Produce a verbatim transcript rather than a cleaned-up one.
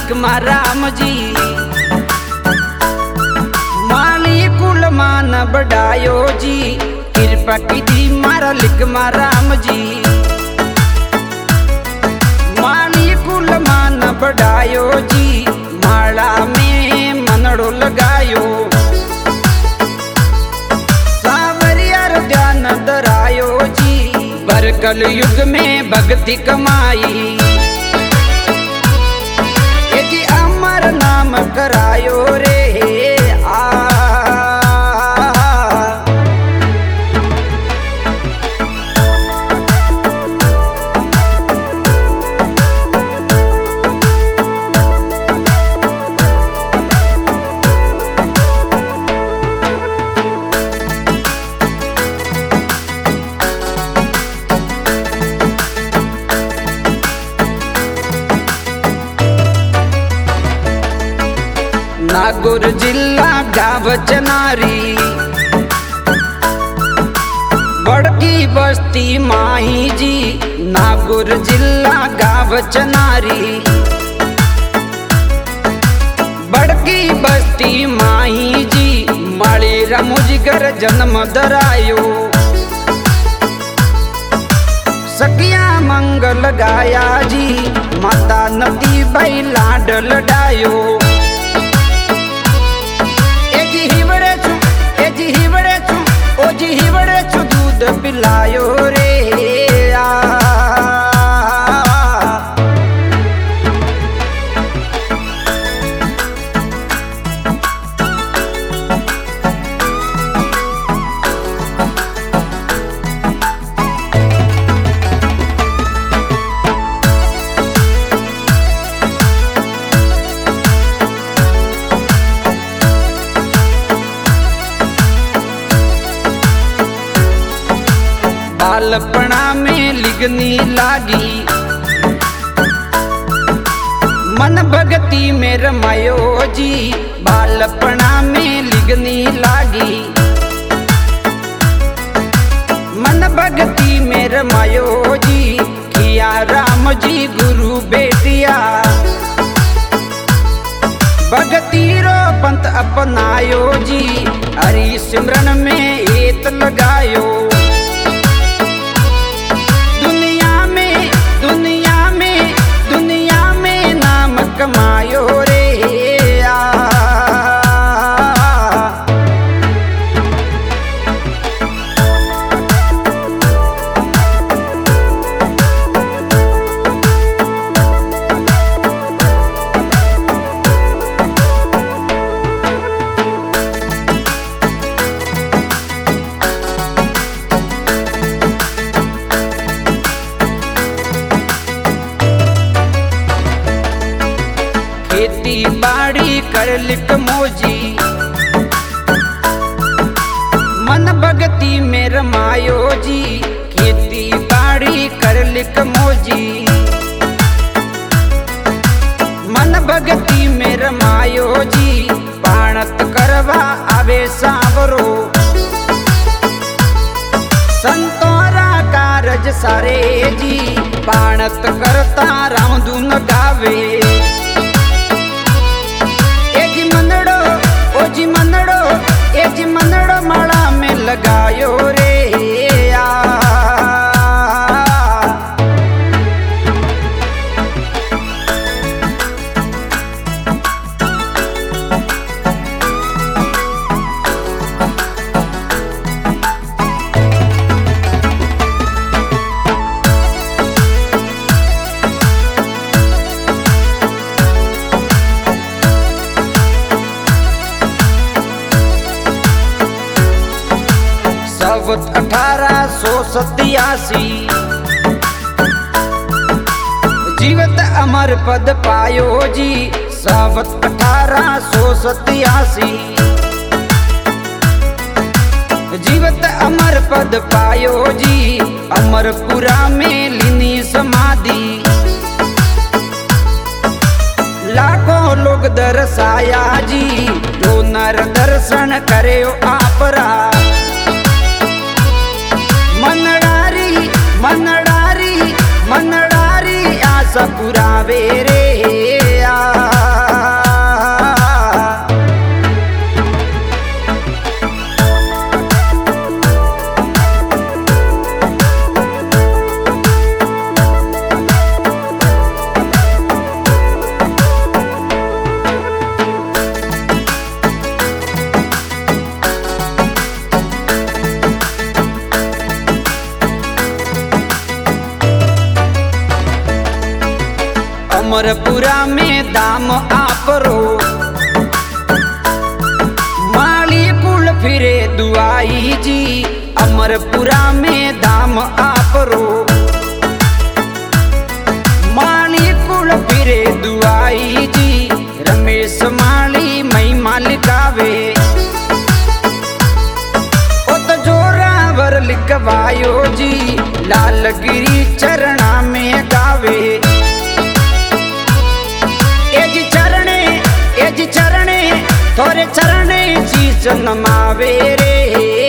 मालिक मा राम जी माली कुल मान बढ़ायो जी कृपा की दी मालिक मा राम जी माली कुल मान बढ़ायो जी माला में मनड़ो लगायो सावरियर ध्यान दरायो जी पर कल युग में भक्ति कमाई यदि अमर नाम करायो रे आ नागौर जिला गाव चनारी बड़की बस्ती माही जी नागौर जिला गाव चनारी बड़की बस्ती माही जी माली रमुजगर जन्म दरायो सकिया मंगल गाया जी माता नदी भाई लाड लडायो एजी हिवड़े छु ओजी हिवड़े छु दूध पिलायो रे आ बालपना में लिगनी लागी मन भगती में रमायो जी बालपना में लिगनी लागी मन भगती में रमायो जी किया राम जी गुरु बेटिया भगती रो पंथ अपनायो जी हरि सिमरन में एत लगायो कमायो रे आ खेती बाड़ी कर लिक मोजी मन भगती में रमायो जी खेती बाड़ी कर लिक मोजी मन भगती में रमायो जी पाणत करवा आवे सांवरो संतोरा कारज सारे जी पाणत करता राम धुन गावे ओजी मनड़ो एजी मनड़ो माला में लगायो रे आ अठारह सौ सत्यासी जीवत अमर पद पायो जी सावत अठारह सौ सत्यासी जीवत अमर पद पायो जी अमरपुरा में लीनी समाधि लाखों लोग दर्शाया जी जो नर दर्शन करे आपरा मनडारी मनडारी मनडारी आशा पुरावे रे आ अमरपुरा में दाम आपरो माली कुल फिरे दुआई जी अमरपुरा में दाम आपरो माली कुल फिरे दुआई जी रमेश माली मई मालिकावे ओ तो जोरावर लिखवायो जी लालगिरी चरणा में गावे एज चरणे एज चरणे थोरे चरणे जी नमावे रे।